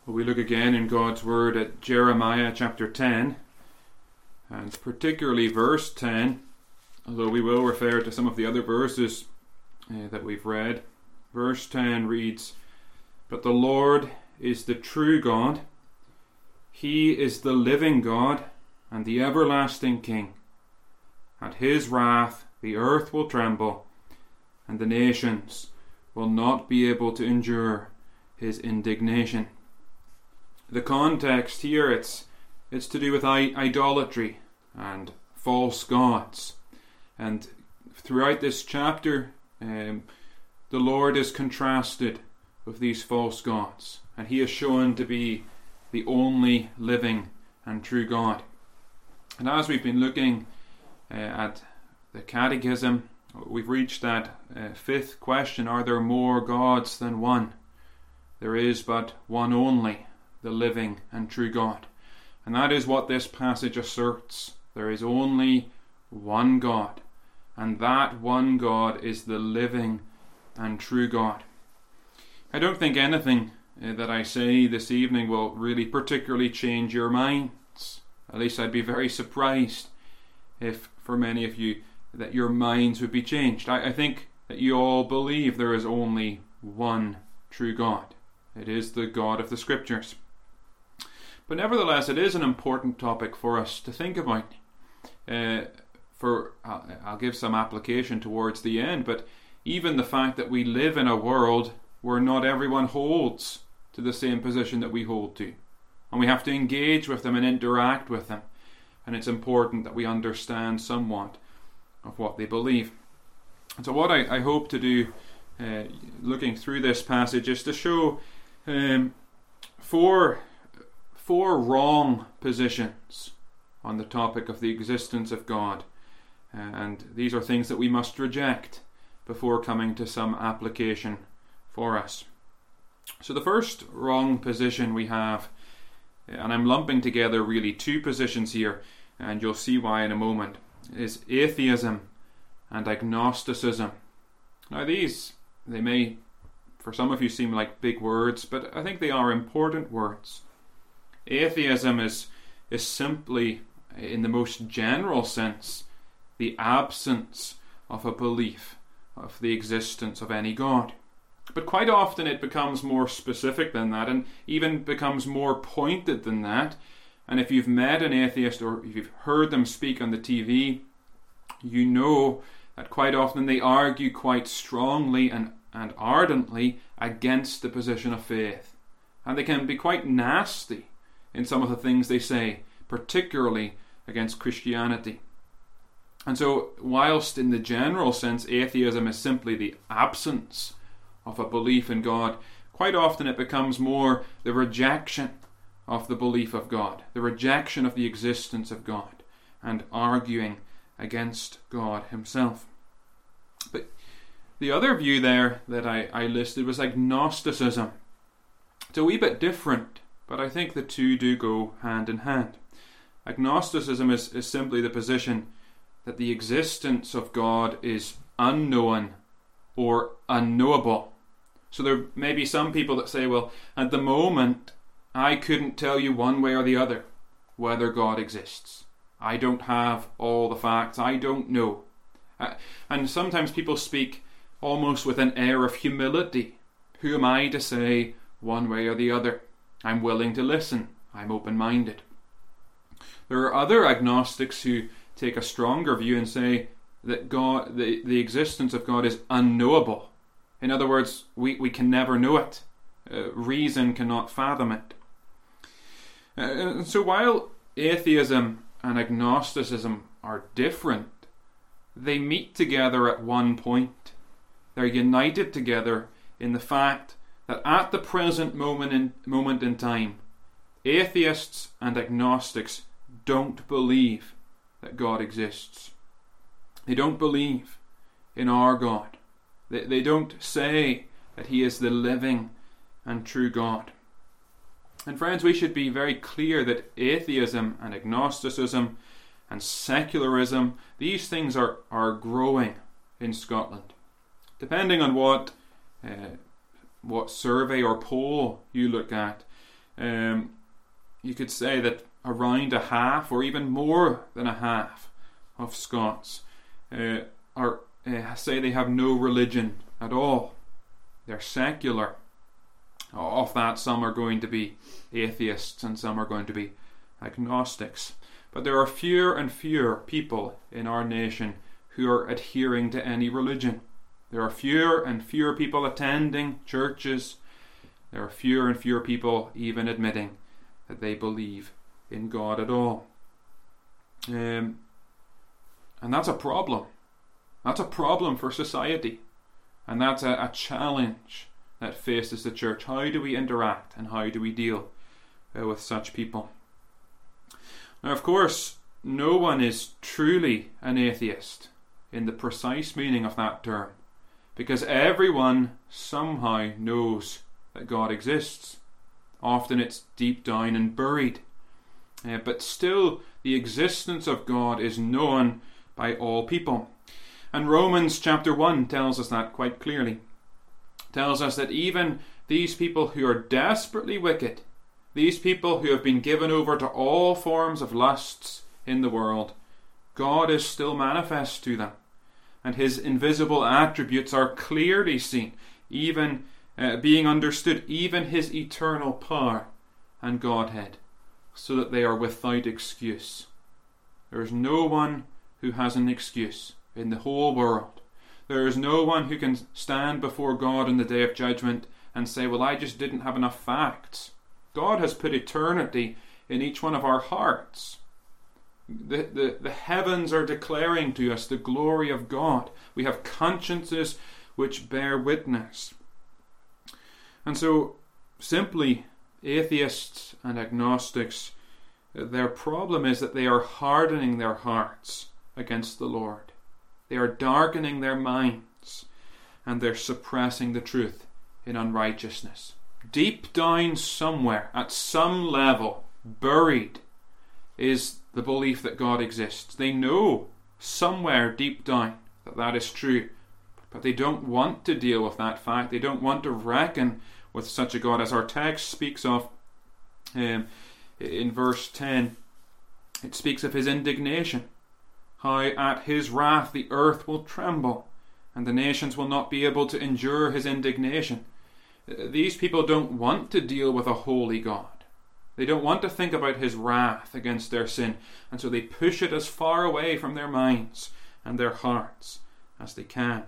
We look again in God's Word at Jeremiah chapter 10, and particularly verse 10, although we will refer to some of the other verses that we've read. Verse 10 reads, "But the Lord is the true God. He is the living God and the everlasting King. At his wrath the earth will tremble, and the nations will not be able to endure his indignation." The context here, it's to do with idolatry and false gods. And throughout this chapter, the Lord is contrasted with these false gods, and he is shown to be the only living and true God. And as we've been looking at the Catechism, we've reached that fifth question: are there more gods than one? There is but one only, the living and true God. And that is what this passage asserts. There is only one God, and that one God is the living and true God. I don't think anything that I say this evening will really particularly change your minds. At least I'd be very surprised if, for many of you, that your minds would be changed. I think that you all believe there is only one true God. It is the God of the Scriptures. But nevertheless, it is an important topic for us to think about. I'll give some application towards the end, but even the fact that we live in a world where not everyone holds to the same position that we hold to, and we have to engage with them and interact with them, and it's important that we understand somewhat of what they believe. And so what I hope to do, looking through this passage, is to show four wrong positions on the topic of the existence of God, and these are things that we must reject before coming to some application for us. So the first wrong position we have, and I'm lumping together really two positions here, and you'll see why in a moment, is atheism and agnosticism. Now these, they may for some of you seem like big words, but I think they are important words. Atheism is simply, in the most general sense, the absence of a belief of the existence of any God. But quite often it becomes more specific than that, and even becomes more pointed than that. And if you've met an atheist or if you've heard them speak on the TV, you know that quite often they argue quite strongly and ardently against the position of faith. And they can be quite nasty in some of the things they say, particularly against Christianity. And so, whilst in the general sense atheism is simply the absence of a belief in God, quite often it becomes more the rejection of the belief of God, the rejection of the existence of God, and arguing against God himself. But the other view there that I listed was agnosticism. It's a wee bit different, but I think the two do go hand in hand. Agnosticism is simply the position that the existence of God is unknown or unknowable. So there may be some people that say, well, at the moment, I couldn't tell you one way or the other whether God exists. I don't have all the facts. I don't know. And sometimes people speak almost with an air of humility. Who am I to say one way or the other? I'm willing to listen. I'm open-minded. There are other agnostics who take a stronger view and say that God, the existence of God is unknowable. In other words, we can never know it. Reason cannot fathom it. And so while atheism and agnosticism are different, they meet together at one point. They're united together in the fact that at the present moment in time, atheists and agnostics don't believe that God exists. They don't believe in our God. They don't say that he is the living and true God. And friends, we should be very clear that atheism and agnosticism and secularism, these things are growing in Scotland. Depending on what survey or poll you look at, You could say that around a half, or even more than a half, of Scots say they have no religion at all. They're secular. Of that, some are going to be atheists and some are going to be agnostics. But there are fewer and fewer people in our nation who are adhering to any religion. There are fewer and fewer people attending churches. There are fewer and fewer people even admitting that they believe in God at all. And that's a problem. That's a problem for society. And that's a challenge that faces the church. How do we interact and how do we deal with such people? Now, of course, no one is truly an atheist in the precise meaning of that term, because everyone somehow knows that God exists. Often it's deep down and buried. But still, the existence of God is known by all people. And Romans chapter 1 tells us that quite clearly. Tells us that even these people who are desperately wicked, these people who have been given over to all forms of lusts in the world, God is still manifest to them. And his invisible attributes are clearly seen, even being understood, even his eternal power and Godhead, so that they are without excuse. There is no one who has an excuse in the whole world. There is no one who can stand before God in the day of judgment and say, well, I just didn't have enough facts. God has put eternity in each one of our hearts. The heavens are declaring to us the glory of God. We have consciences which bear witness. And so, simply, atheists and agnostics, their problem is that they are hardening their hearts against the Lord. They are darkening their minds, and they're suppressing the truth in unrighteousness. Deep down somewhere, at some level, buried, is the belief that God exists. They know somewhere deep down that that is true, but they don't want to deal with that fact. They don't want to reckon with such a God, as our text speaks of in verse 10. It speaks of his indignation, how at his wrath the earth will tremble, and the nations will not be able to endure his indignation. These people don't want to deal with a holy God. They don't want to think about his wrath against their sin, and so they push it as far away from their minds and their hearts as they can.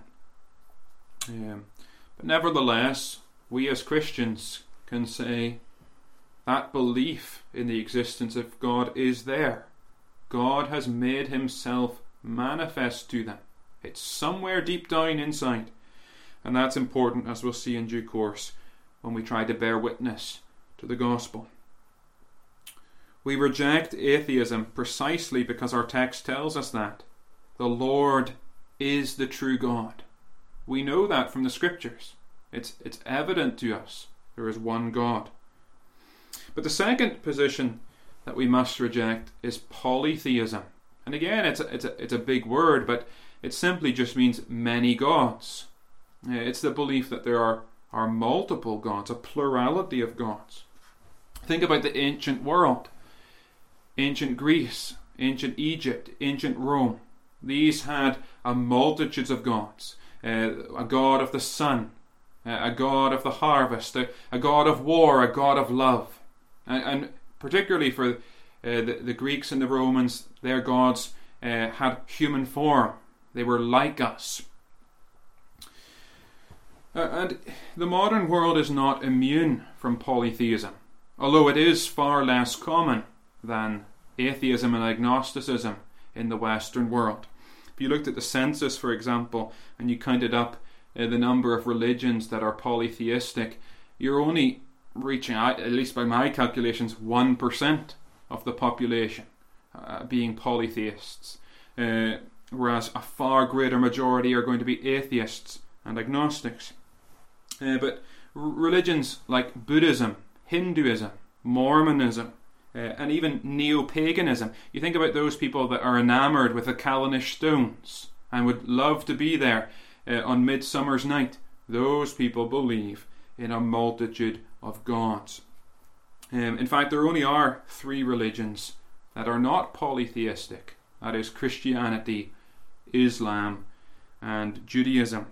But nevertheless, we as Christians can say that belief in the existence of God is there. God has made himself manifest to them. It's somewhere deep down inside. And that's important, as we'll see in due course, when we try to bear witness to the gospel. We reject atheism precisely because our text tells us that. The Lord is the true God. We know that from the scriptures. It's evident to us. There is one God. But the second position that we must reject is polytheism. And again, it's a big word, but it simply just means many gods. It's the belief that there are multiple gods, a plurality of gods. Think about the ancient world. Ancient Greece, ancient Egypt, ancient Rome. These had a multitude of gods. A god of the sun, a god of the harvest, a god of war, a god of love. And particularly for the Greeks and the Romans, their gods had human form. They were like us. And the modern world is not immune from polytheism, although it is far less common than atheism and agnosticism in the Western world. If you looked at the census, for example, and you counted up the number of religions that are polytheistic, you're only reaching out, at least by my calculations, 1% of the population being polytheists, whereas a far greater majority are going to be atheists and agnostics. But religions like Buddhism, Hinduism, Mormonism, and even neo-paganism, you think about those people that are enamoured with the Callanish stones and would love to be there on Midsummer's Night. Those people believe in a multitude of gods. In fact, there only are three religions that are not polytheistic. That is Christianity, Islam, and Judaism.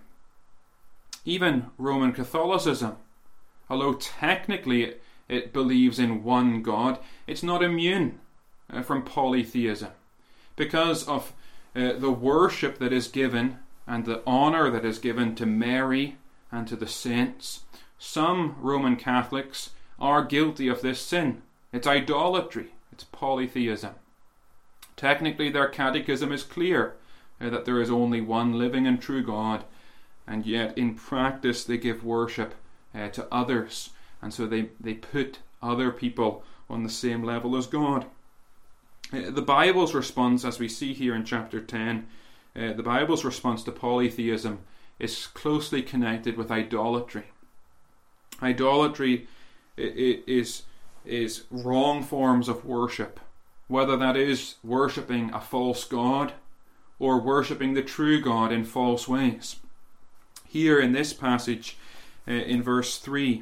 Even Roman Catholicism, although technically it believes in one God, it's not immune from polytheism because of the worship that is given and the honour that is given to Mary and to the saints. Some Roman Catholics are guilty of this sin. It's idolatry. It's polytheism. Technically, their catechism is clear that there is only one living and true God, and yet in practice they give worship to others, and so they put other people on the same level as God. The Bible's response, as we see here in chapter 10, the Bible's response to polytheism is closely connected with idolatry. Idolatry is wrong forms of worship, whether that is worshipping a false god or worshipping the true God in false ways. Here in this passage, in verse 3,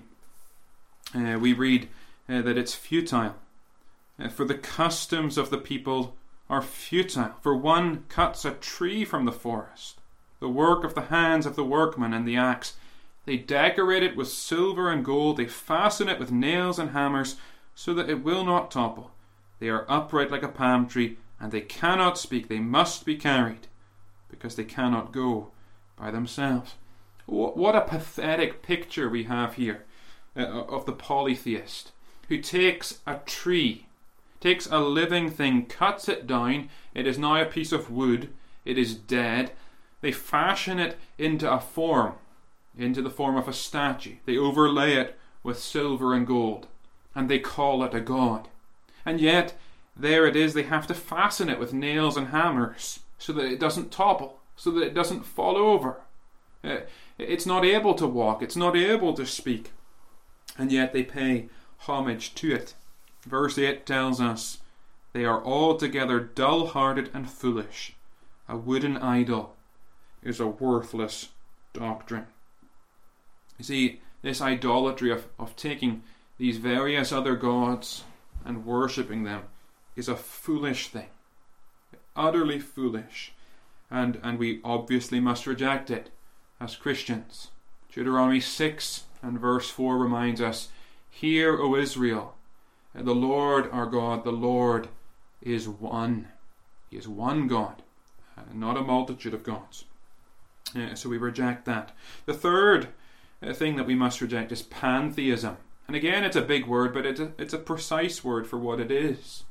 we read that it's futile. For the customs of the people are futile. For one cuts a tree from the forest, the work of the hands of the workman and the axe. They decorate it with silver and gold. They fasten it with nails and hammers, so that it will not topple. They are upright like a palm tree, and they cannot speak. They must be carried, because they cannot go by themselves. What a pathetic picture we have here of the polytheist, who takes a tree, takes a living thing, cuts it down. It is now a piece of wood. It is dead. They fashion it into a form, into the form of a statue. They overlay it with silver and gold, and they call it a god. And yet, there it is, they have to fasten it with nails and hammers so that it doesn't topple, so that it doesn't fall over. It's not able to walk, it's not able to speak, and yet they pay homage to it. Verse 8 tells us, they are altogether dull-hearted and foolish. A wooden idol is a worthless doctrine. You see, this idolatry of taking these various other gods and worshipping them is a foolish thing, utterly foolish, and we obviously must reject it as Christians. Deuteronomy 6 and verse 4 reminds us, "Hear, O Israel, the Lord our God, the Lord is one." He is one God, not a multitude of gods. So we reject that. The third thing that we must reject is pantheism. And again, it's a big word, but it's a precise word for what it is.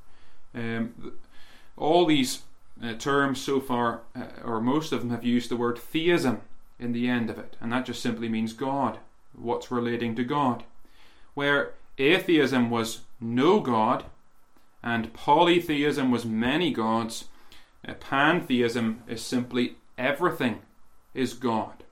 All these terms so far, or most of them, have used the word theism in the end of it, and that just simply means God, what's relating to God. Where atheism was no God, and polytheism was many gods, pantheism is simply everything is God.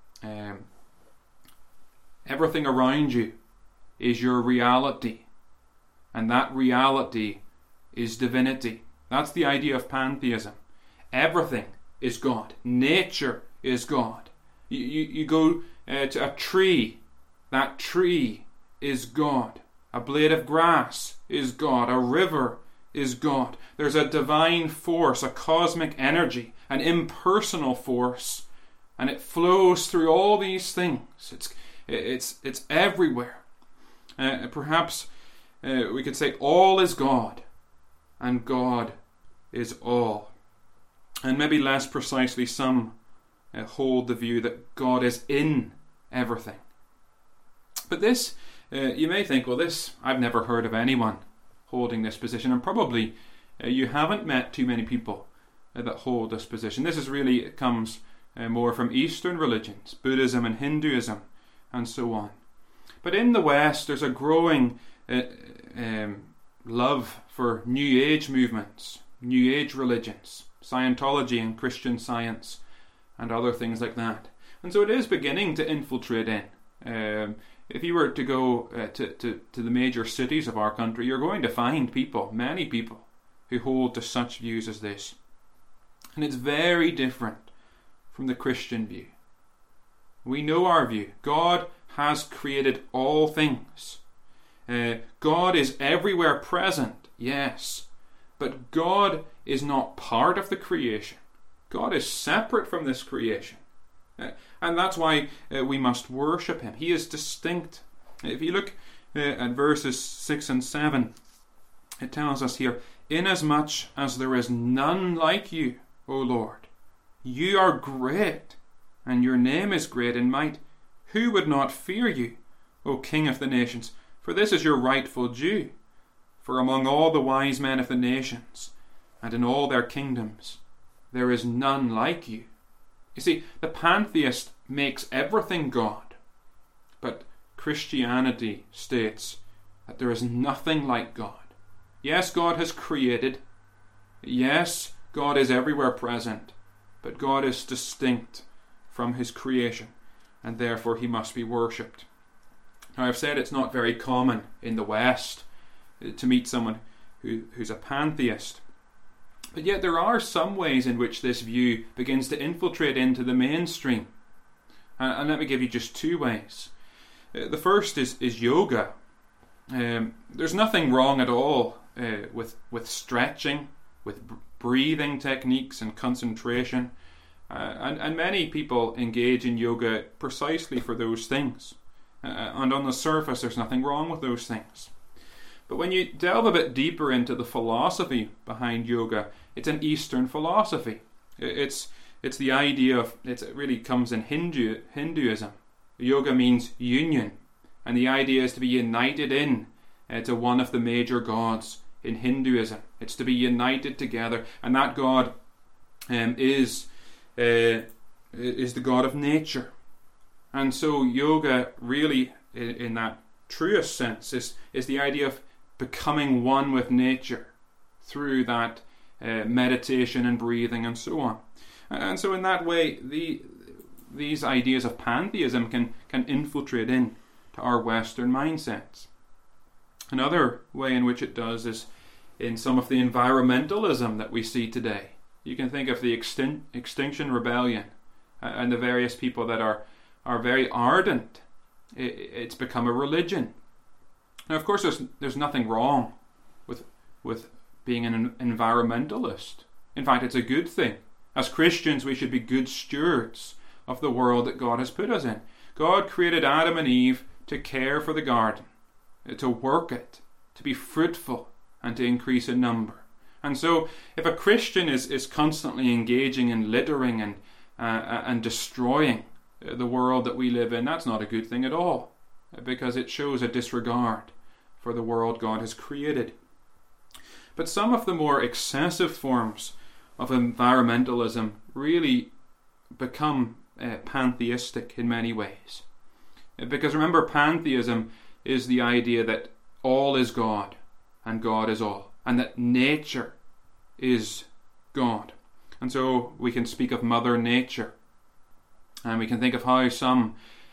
Everything around you is your reality, and that reality is divinity. That's the idea of pantheism. Everything is God. Nature is God. You go to a tree, that tree is God. A blade of grass is God. A river is God. There's a divine force, a cosmic energy, an impersonal force, and it flows through all these things. It's everywhere. Perhaps we could say all is God, and God is all. And maybe less precisely, some hold the view that God is in everything. But this, you may think, well, this, I've never heard of anyone holding this position, and probably you haven't met too many people that hold this position. This is really, it comes more from Eastern religions, Buddhism and Hinduism, and so on. But in the West, there's a growing love for New Age movements, New Age religions, Scientology and Christian Science, and other things like that. And so it is beginning to infiltrate in. If you were to go to the major cities of our country, you're going to find people, many people, who hold to such views as this. And it's very different from the Christian view. We know our view. God has created all things. God is everywhere present, yes, but God is not part of the creation. God is separate from this creation. And that's why we must worship him. He is distinct. If you look at verses 6 and 7, it tells us here, "Inasmuch as there is none like you, O Lord, you are great, and your name is great in might. Who would not fear you, O King of the nations? For this is your rightful due. For among all the wise men of the nations, and in all their kingdoms, there is none like you." You see, the pantheist makes everything God, but Christianity states that there is nothing like God. Yes, God has created. Yes, God is everywhere present, but God is distinct from his creation, and therefore he must be worshipped. Now, I've said it's not very common in the West to meet someone who's a pantheist, but yet there are some ways in which this view begins to infiltrate into the mainstream. And let me give you just two ways. The first is yoga. There's nothing wrong at all with stretching, with breathing techniques and concentration. And many people engage in yoga precisely for those things. And on the surface, there's nothing wrong with those things. But when you delve a bit deeper into the philosophy behind yoga, it's an Eastern philosophy. It's the idea of, it really comes in Hinduism. Yoga means union, and the idea is to be united to one of the major gods in Hinduism. It's to be united together, and that god is the god of nature. And so yoga really, in that truest sense, is the idea of becoming one with nature through that meditation and breathing and so on. And so in that way, these ideas of pantheism can infiltrate in to our Western mindsets. Another way in which it does is in some of the environmentalism that we see today. You can think of the Extinction Rebellion and the various people that are very ardent. It's become a religion. Now, of course, there's nothing wrong with being an environmentalist. In fact, it's a good thing. As Christians, we should be good stewards of the world that God has put us in. God created Adam and Eve to care for the garden, to work it, to be fruitful, and to increase in number. And so, if a Christian is constantly engaging in littering and destroying the world that we live in, that's not a good thing at all, because it shows a disregard for the world God has created. But some of the more excessive forms of environmentalism really become pantheistic in many ways. Because remember, pantheism is the idea that all is God and God is all, and that nature is God. And so we can speak of Mother Nature, and we can think of how some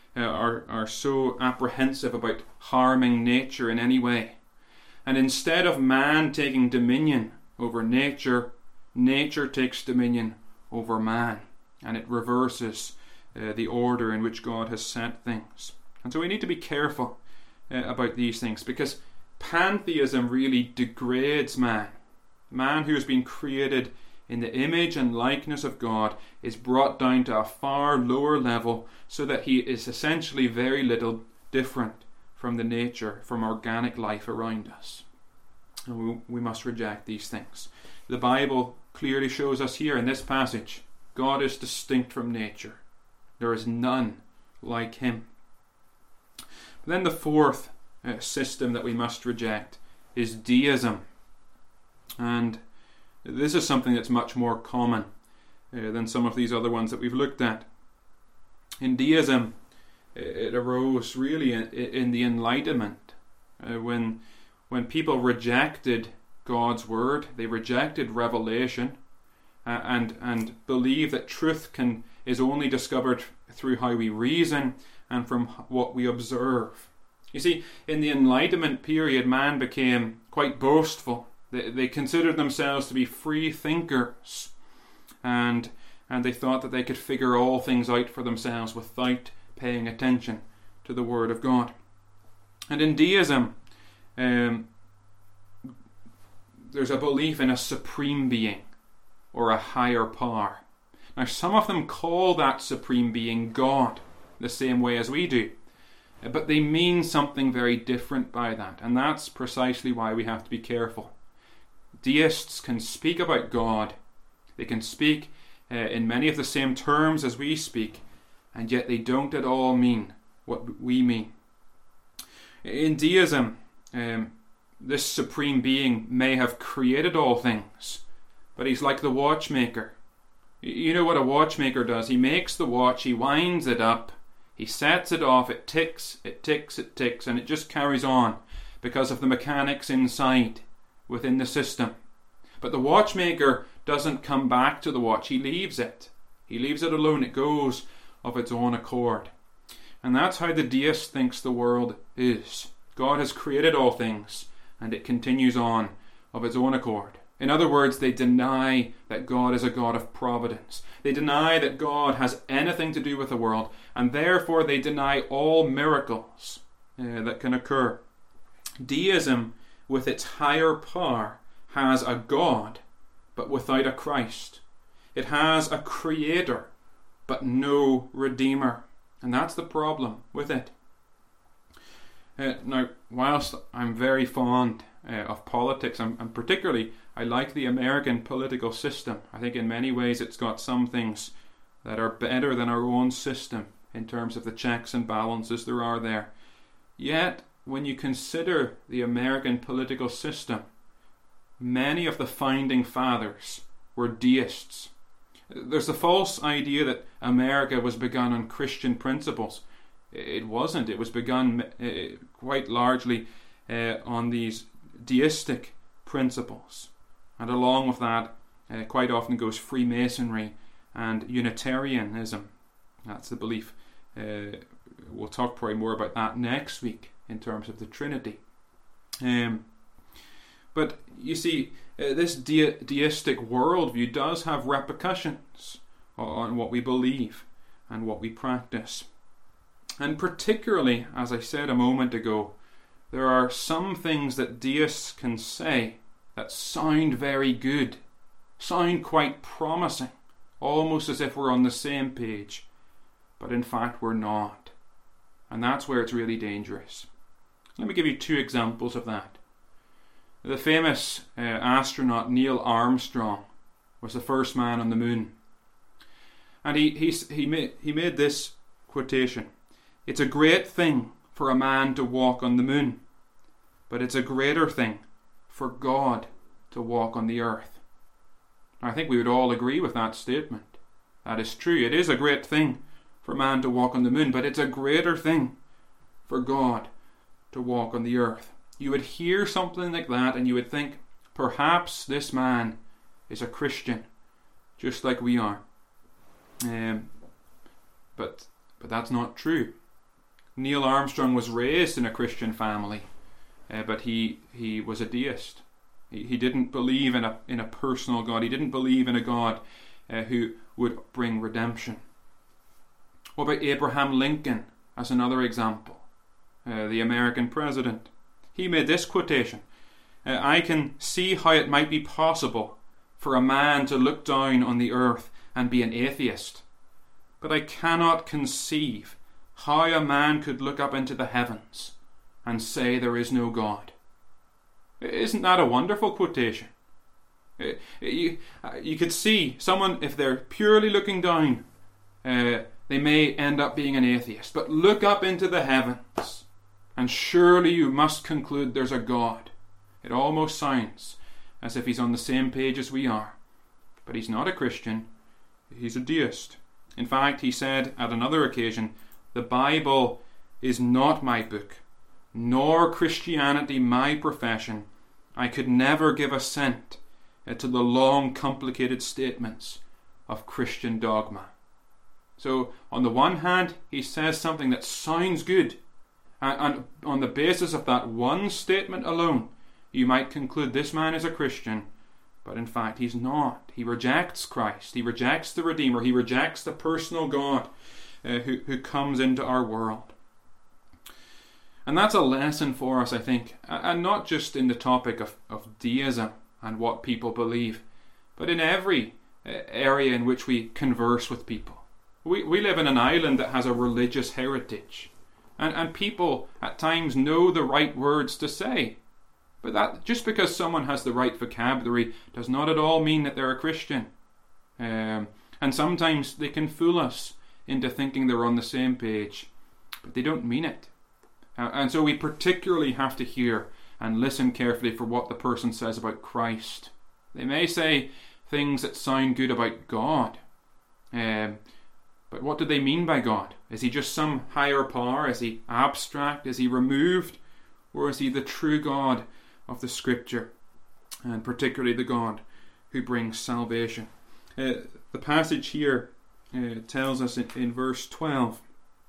are so apprehensive about harming nature in any way. And instead of man taking dominion over nature, nature takes dominion over man, and it reverses the order in which God has set things. And so we need to be careful about these things, because pantheism really degrades man. Man who has been created in the image and likeness of God is brought down to a far lower level, so that he is essentially very little different from the nature, from organic life around us. And we must reject these things. The Bible clearly shows us here in this passage, God is distinct from nature. There is none like him. But then the fourth system that we must reject is deism. And this is something that's much more common than some of these other ones that we've looked at. In deism, it arose really in the Enlightenment, when people rejected God's word, they rejected revelation, and believe that truth is only discovered through how we reason and from what we observe. You see, in the Enlightenment period, man became quite boastful. They considered themselves to be free thinkers, and they thought that they could figure all things out for themselves without paying attention to the Word of God. And in deism, there's a belief in a supreme being or a higher power. Now, some of them call that supreme being God, the same way as we do. But they mean something very different by that, and that's precisely why we have to be careful. Deists can speak about God, they can speak in many of the same terms as we speak, and yet they don't at all mean what we mean. In deism, this supreme being may have created all things, but he's like the watchmaker. You know what a watchmaker does? He makes the watch, he winds it up, he sets it off, it ticks, it ticks, it ticks, and it just carries on because of the mechanics inside, within the system. But the watchmaker doesn't come back to the watch, he leaves it. He leaves it alone, it goes of its own accord. And that's how the deist thinks the world is. God has created all things, and it continues on of its own accord. In other words, they deny that God is a God of providence. They deny that God has anything to do with the world, and therefore they deny all miracles that can occur. Deism, with its higher power, has a God, but without a Christ. It has a creator, but no redeemer. And that's the problem with it. Now, whilst I'm very fond of politics, and particularly I like the American political system. I think in many ways it's got some things that are better than our own system in terms of the checks and balances there are there. Yet, when you consider the American political system, many of the founding fathers were deists. There's the false idea that America was begun on Christian principles. It wasn't. It was begun quite largely on these deistic principles. And along with that, quite often goes Freemasonry and Unitarianism. That's the belief. We'll talk probably more about that next week in terms of the Trinity. But you see, this deistic worldview does have repercussions on what we believe and what we practice. And particularly, as I said a moment ago, there are some things that deists can say that sound very good, sound quite promising, almost as if we're on the same page, but in fact we're not. And that's where it's really dangerous. Let me give you two examples of that. The famous astronaut Neil Armstrong was the first man on the moon. And he made this quotation: "It's a great thing for a man to walk on the moon, but it's a greater thing for God to walk on the earth." I think we would all agree with that statement. That is true. It is a great thing for man to walk on the moon, but it's a greater thing for God to walk on the earth. You would hear something like that and you would think, perhaps this man is a Christian, just like we are. But that's not true. Neil Armstrong was raised in a Christian family, but he was a deist. He didn't believe in a personal God. He didn't believe in a God who would bring redemption. What about Abraham Lincoln as another example? The American president. He made this quotation: "I can see how it might be possible for a man to look down on the earth and be an atheist, but I cannot conceive how a man could look up into the heavens and say there is no God." Isn't that a wonderful quotation? You could see someone, if they're purely looking down, they may end up being an atheist. But look up into the heavens, and surely you must conclude there's a God. It almost sounds as if he's on the same page as we are. But he's not a Christian. He's a deist. In fact, he said at another occasion, "The Bible is not my book, nor Christianity my profession. I could never give assent to the long, complicated statements of Christian dogma." So, on the one hand, he says something that sounds good, and on the basis of that one statement alone, you might conclude this man is a Christian, but in fact he's not. He rejects Christ, he rejects the Redeemer, he rejects the personal God who comes into our world. And that's a lesson for us, I think, and not just in the topic of deism and what people believe, but in every area in which we converse with people. We live in an island that has a religious heritage, and people at times know the right words to say. But that just because someone has the right vocabulary does not at all mean that they're a Christian. And sometimes they can fool us into thinking they're on the same page, but they don't mean it. And so we particularly have to hear and listen carefully for what the person says about Christ. They may say things that sound good about God, but what do they mean by God? Is he just some higher power? Is he abstract? Is he removed? Or is he the true God of the Scripture, and particularly the God who brings salvation? The passage here tells us in verse 12,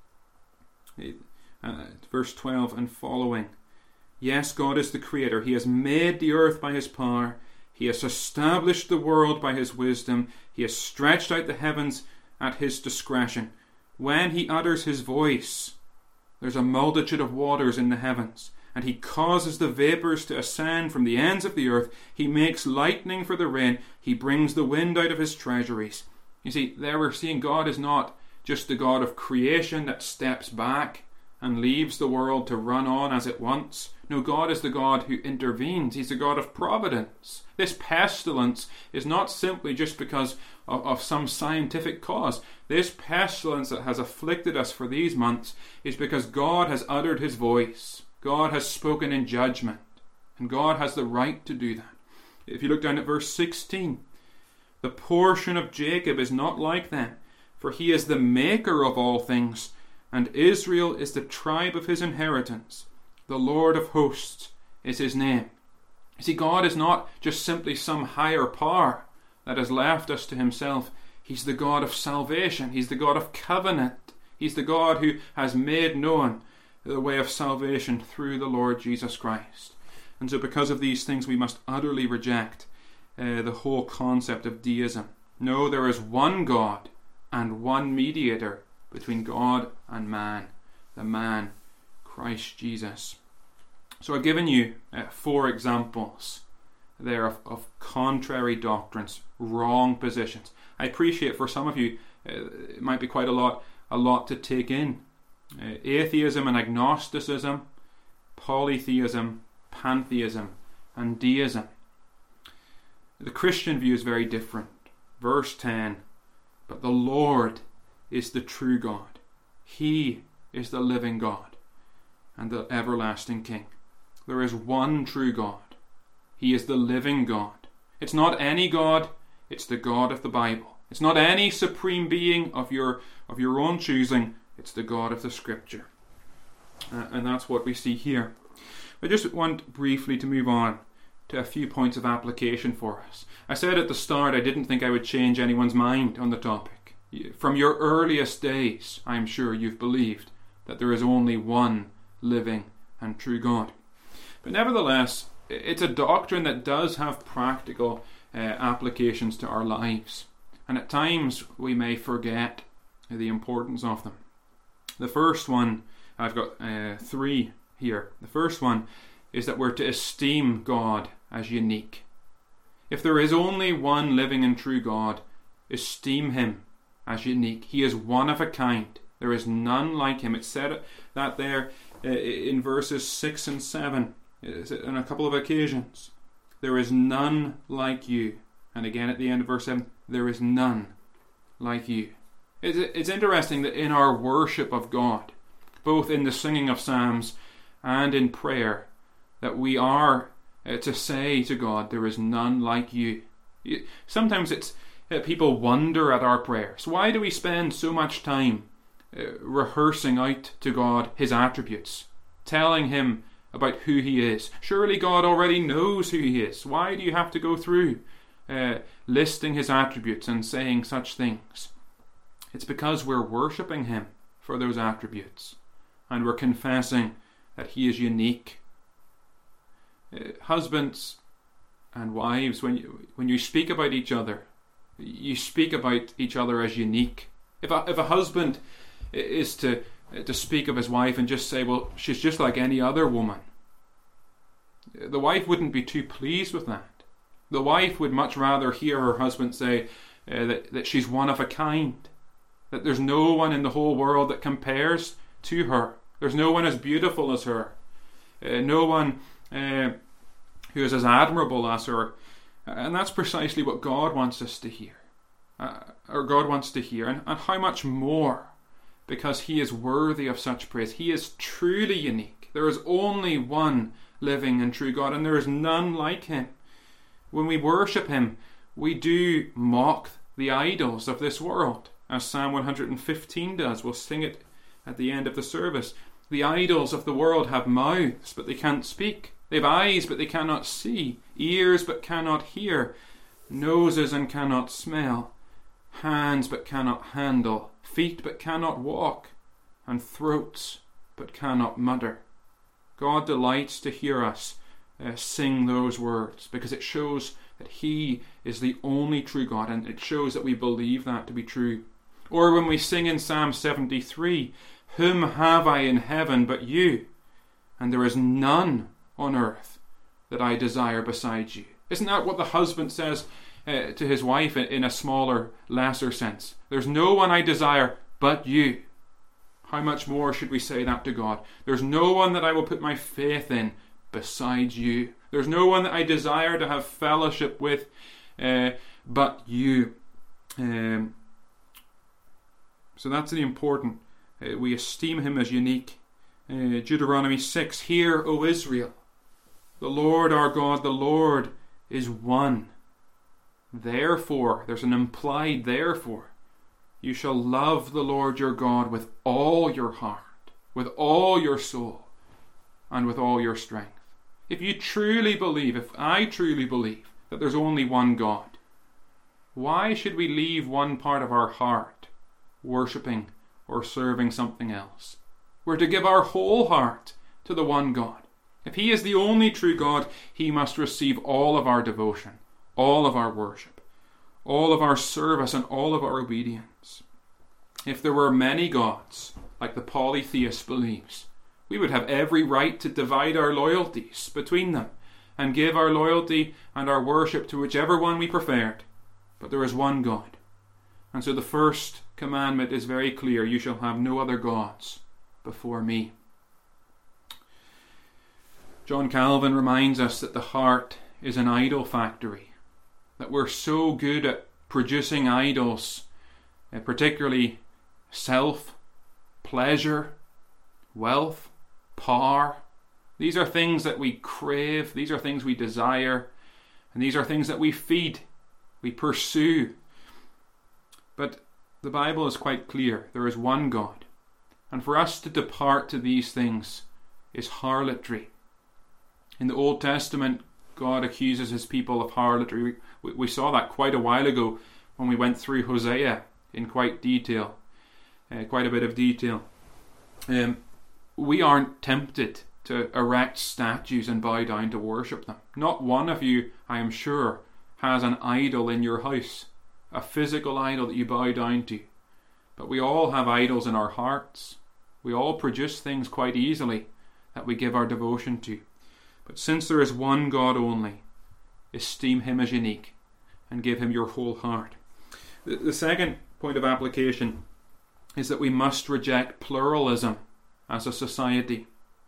verse 12 and following, yes, God is the Creator. He has made the earth by his power. He has established the world by his wisdom. He has stretched out the heavens at his discretion. When he utters his voice, there's a multitude of waters in the heavens, and he causes the vapours to ascend from the ends of the earth. He makes lightning for the rain. He brings the wind out of his treasuries. You see, there we're seeing God is not just the God of creation that steps back and leaves the world to run on as it wants. No, God is the God who intervenes. He's the God of providence. This pestilence is not simply just because of some scientific cause. This pestilence that has afflicted us for these months is because God has uttered his voice. God has spoken in judgment, and God has the right to do that. If you look down at verse 16, the portion of Jacob is not like them, for he is the maker of all things, and Israel is the tribe of his inheritance. The Lord of hosts is his name. You see, God is not just simply some higher power that has left us to himself. He's the God of salvation. He's the God of covenant. He's the God who has made known the way of salvation through the Lord Jesus Christ. And so because of these things we must utterly reject the whole concept of deism. No, there is one God and one mediator between God and man, the man Christ Jesus. So I've given you 4 examples there of contrary doctrines, wrong positions. I appreciate for some of you it might be quite a lot to take in. Atheism and agnosticism, polytheism, pantheism, and deism. The Christian view is very different. Verse 10, but the Lord is the true God. He is the living God and the everlasting King. There is one true God. He is the living God. It's not any God, it's the God of the Bible. It's not any supreme being of your own choosing, it's the God of the Scripture. And that's what we see here. I just want briefly to move on to a few points of application for us. I said at the start I didn't think I would change anyone's mind on the topic. From your earliest days, I'm sure you've believed that there is only one living and true God. But nevertheless, it's a doctrine that does have practical applications to our lives. And at times we may forget the importance of them. The first one, I've got 3 here. The first one is that we're to esteem God as unique. If there is only one living and true God, esteem him as unique. He is one of a kind. There is none like him. It said that there in verses 6 and 7 on a couple of occasions. There is none like you. And again at the end of verse 7, there is none like you. It's interesting that in our worship of God, both in the singing of psalms and in prayer, that we are to say to God, there is none like you. Sometimes it's people wonder at our prayers. Why do we spend so much time rehearsing out to God his attributes, telling him about who he is? Surely God already knows who he is. Why do you have to go through listing his attributes and saying such things? It's because we're worshipping him for those attributes, and we're confessing that he is unique. Husbands and wives, when you speak about each other, you speak about each other as unique. If a husband is to to speak of his wife and just say, well, she's just like any other woman. The wife wouldn't be too pleased with that. The wife would much rather hear her husband say that she's one of a kind, that there's no one in the whole world that compares to her. There's no one as beautiful as her. No one who is as admirable as her. And that's precisely what God wants us to hear. Or God wants to hear. And how much more? Because he is worthy of such praise. He is truly unique. There is only one living and true God, and there is none like him. When we worship him, we do mock the idols of this world, as Psalm 115 does. We'll sing it at the end of the service. The idols of the world have mouths, but they can't speak. They have eyes, but they cannot see. Ears, but cannot hear. Noses, and cannot smell. Hands, but cannot handle. Feet, but cannot walk. And throats, but cannot mutter. God delights to hear us sing those words, because it shows that he is the only true God, and it shows that we believe that to be true. Or when we sing in Psalm 73, whom have I in heaven but you? And there is none on earth that I desire beside you. Isn't that what the husband says to his wife in a smaller, lesser sense? There's no one I desire but you. How much more should we say that to God? There's no one that I will put my faith in besides you. There's no one that I desire to have fellowship with but you. So that's the important. We esteem him as unique. Deuteronomy 6, hear, O Israel, the Lord our God, the Lord is one. Therefore, there's an implied therefore, you shall love the Lord your God with all your heart, with all your soul, and with all your strength. If you truly believe, if I truly believe that there's only one God, why should we leave one part of our heart worshipping or serving something else? We're to give our whole heart to the one God. If he is the only true God, he must receive all of our devotion, all of our worship, all of our service, and all of our obedience. If there were many gods, like the polytheist believes, we would have every right to divide our loyalties between them and give our loyalty and our worship to whichever one we preferred. But there is one God. And so the first commandment is very clear. You shall have no other gods before me. John Calvin reminds us that the heart is an idol factory, that we're so good at producing idols, particularly self, pleasure, wealth, power. These are things that we crave, these are things we desire, and these are things that we feed, we pursue. But the Bible is quite clear. There is one God. And for us to depart to these things is harlotry. In the Old Testament, God accuses his people of harlotry. We saw that quite a while ago when we went through Hosea in quite a bit of detail. We aren't tempted to erect statues and bow down to worship them. Not one of you, I am sure, has an idol in your house, a physical idol that you bow down to. But we all have idols in our hearts. We all produce things quite easily that we give our devotion to. But since there is one God only, esteem him as unique and give him your whole heart. The second point of application is that we must reject pluralism as a society.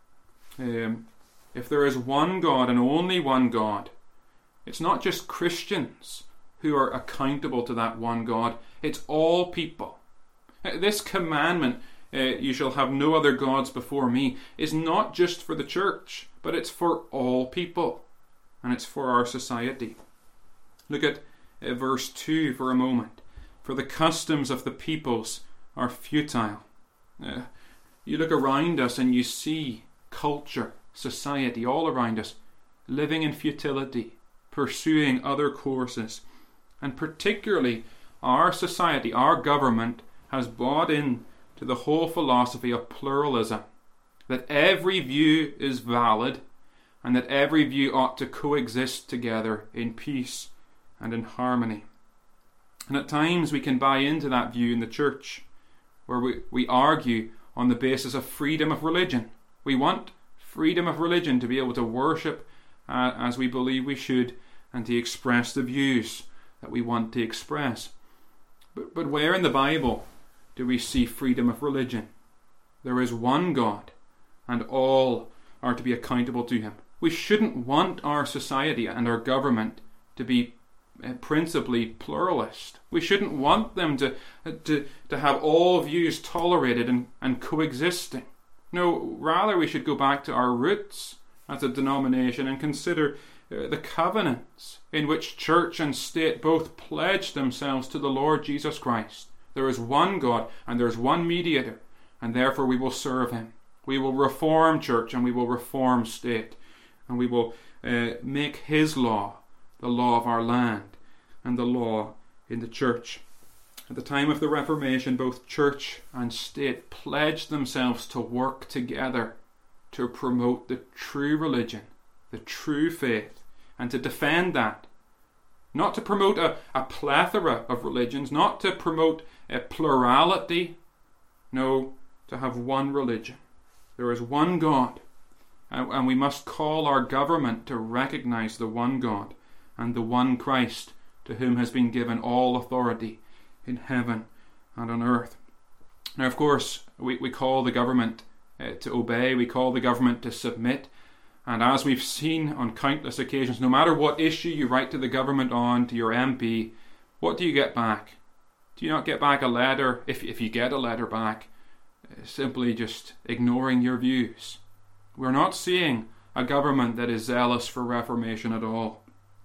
If there is one God and only one God, it's not just Christians who are accountable to that one God, it's all people. This commandment, you shall have no other gods before me, is not just for the church, but it's for all people, and it's for our society. Look at verse 2 for a moment. For the customs of the peoples are futile. You look around us and you see culture, society all around us, living in futility, pursuing other courses. And particularly our society, our government, has bought in to the whole philosophy of pluralism, that every view is valid and that every view ought to coexist together in peace and in harmony. And at times we can buy into that view in the church, where we argue on the basis of freedom of religion. We want freedom of religion to be able to worship as we believe we should and to express the views that we want to express. But where in the Bible do we see freedom of religion? There is one God, and all are to be accountable to him. We shouldn't want our society and our government to be principally pluralist. We shouldn't want them to have all views tolerated and coexisting. No, rather we should go back to our roots as a denomination and consider the covenants in which church and state both pledged themselves to the Lord Jesus Christ. There is one God and there is one mediator, and therefore we will serve him. We will reform church and we will reform state, and we will make his law the law of our land and the law in the church. At the time of the Reformation, both church and state pledged themselves to work together to promote the true religion, the true faith, and to defend that. Not to promote a plethora of religions, not to promote a plurality. No, to have one religion. There is one God, and we must call our government to recognize the one God and the one Christ, to whom has been given all authority in heaven and on earth. Now, of course, we call the government to obey, we call the government to submit, and as we've seen on countless occasions, no matter what issue you write to the government on, to your MP, what do you get back? Do you not get back a letter, if you get a letter back, simply just ignoring your views? We're not seeing a government that is zealous for reformation at all.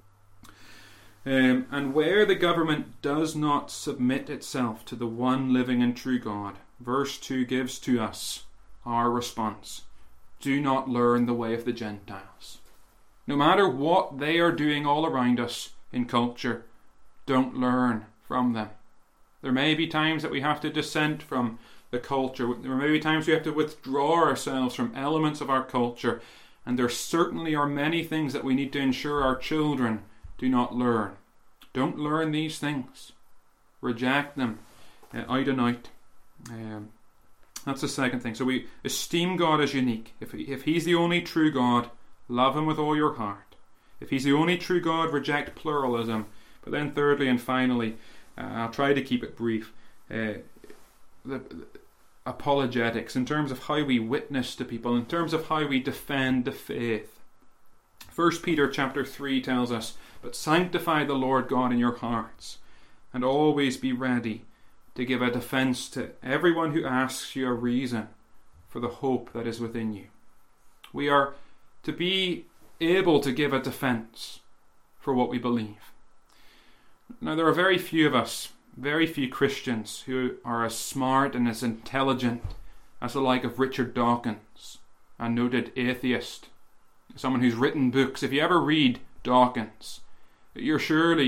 And where the government does not submit itself to the one living and true God, verse 2 gives to us our response. Do not learn the way of the Gentiles. No matter what they are doing all around us in culture, don't learn from them. There may be times that we have to dissent from the culture. There may be times we have to withdraw ourselves from elements of our culture. And there certainly are many things that we need to ensure our children do not learn. Don't learn these things. Reject them out and out. That's the second thing. So we esteem God as unique. If he's the only true God, love him with all your heart. If he's the only true God, reject pluralism. But then thirdly and finally, I'll try to keep it brief, the apologetics, in terms of how we witness to people, in terms of how we defend the faith. 1 Peter chapter 3 tells us, but sanctify the Lord God in your hearts, and always be ready to give a defence to everyone who asks you a reason for the hope that is within you. We are to be able to give a defence for what we believe. Now, there are very few of us, very few Christians, who are as smart and as intelligent as the like of Richard Dawkins, a noted atheist, someone who's written books. If you ever read Dawkins, you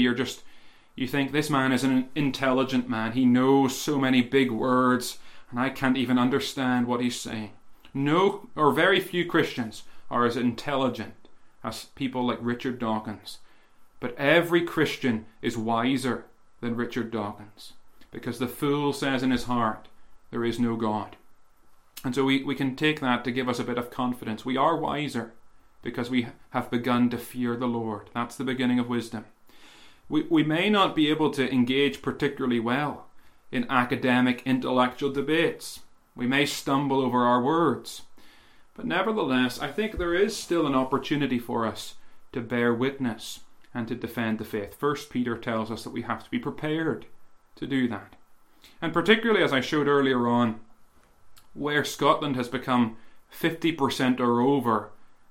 think this man is an intelligent man. He knows so many big words, and I can't even understand what he's saying. No, or very few Christians are as intelligent as people like Richard Dawkins. But every Christian is wiser than Richard Dawkins, because the fool says in his heart, there is no God. And so we can take that to give us a bit of confidence. We are wiser because we have begun to fear the Lord. That's the beginning of wisdom. We may not be able to engage particularly well in academic, intellectual debates. We may stumble over our words. But nevertheless, I think there is still an opportunity for us to bear witness and to defend the faith. 1 Peter tells us that we have to be prepared to do that. And particularly, as I showed earlier on, where Scotland has become 50% or over,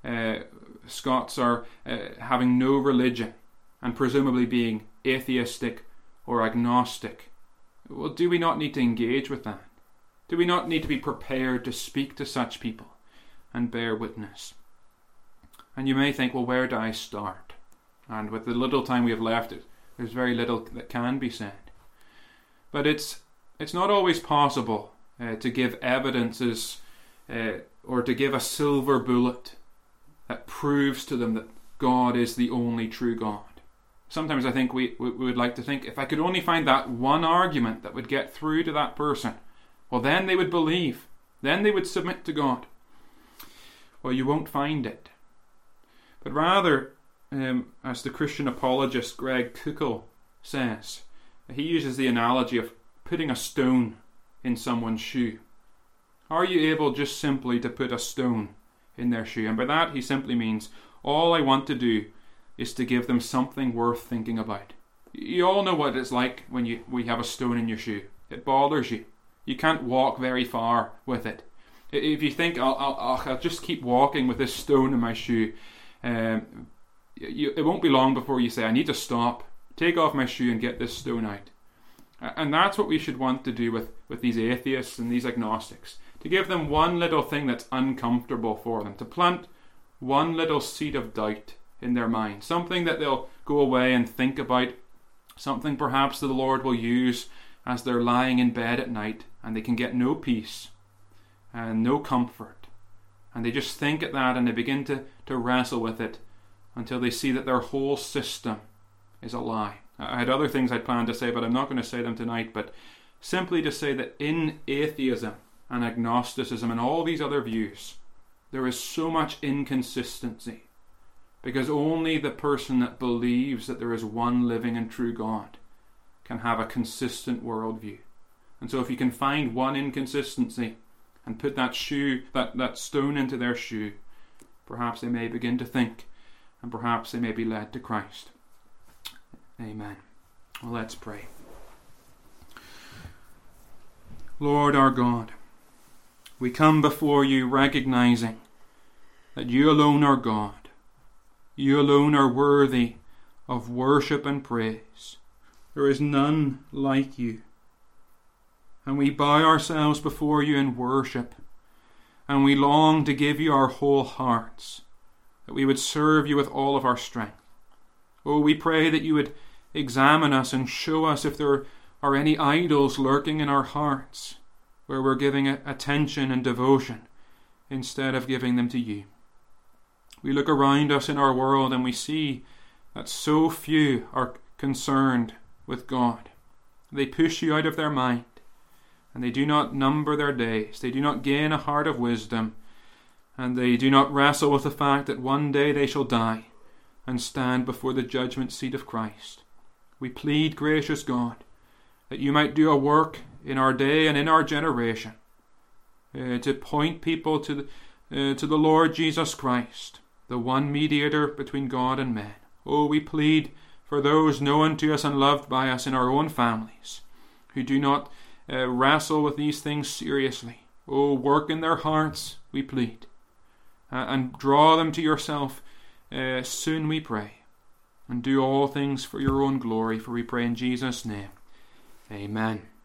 Scots are having no religion and presumably being atheistic or agnostic. Well, do we not need to engage with that? Do we not need to be prepared to speak to such people and bear witness? And you may think, well, where do I start? And with the little time we have left, there's very little that can be said. But it's not always possible to give evidences or to give a silver bullet that proves to them that God is the only true God. Sometimes I think we would like to think, if I could only find that one argument that would get through to that person, well, then they would believe. Then they would submit to God. Well, you won't find it. But rather, as the Christian apologist Greg Koukl says, he uses the analogy of putting a stone in someone's shoe. Are you able just simply to put a stone in their shoe? And by that he simply means, all I want to do is to give them something worth thinking about. You all know what it's like when we have a stone in your shoe. It bothers you. You can't walk very far with it. If you think, I'll just keep walking with this stone in my shoe, it won't be long before you say, I need to stop, take off my shoe and get this stone out. And that's what we should want to do with these atheists and these agnostics. To give them one little thing that's uncomfortable for them. To plant one little seed of doubt in their mind. Something that they'll go away and think about. Something perhaps that the Lord will use as they're lying in bed at night and they can get no peace and no comfort. And they just think at that and they begin to wrestle with it until they see that their whole system is a lie. I had other things I'd planned to say, but I'm not going to say them tonight. But simply to say that in atheism and agnosticism and all these other views, there is so much inconsistency. Because only the person that believes that there is one living and true God can have a consistent worldview. And so if you can find one inconsistency and put that stone into their shoe, perhaps they may begin to think, and perhaps they may be led to Christ. Amen. Well, let's pray. Lord our God, we come before you recognizing that you alone are God. You alone are worthy of worship and praise. There is none like you. And we bow ourselves before you in worship, and we long to give you our whole hearts, that we would serve you with all of our strength. Oh, we pray that you would examine us and show us if there are any idols lurking in our hearts, where we're giving attention and devotion instead of giving them to you. We look around us in our world and we see that so few are concerned with God. They push you out of their mind, and they do not number their days. They do not gain a heart of wisdom, and they do not wrestle with the fact that one day they shall die and stand before the judgment seat of Christ. We plead, gracious God, that you might do a work in our day and in our generation to point people to the Lord Jesus Christ, the one mediator between God and men. Oh, we plead for those known to us and loved by us in our own families who do not wrestle with these things seriously. Oh, work in their hearts, we plead, and draw them to yourself soon, we pray, and do all things for your own glory, for we pray in Jesus' name. Amen.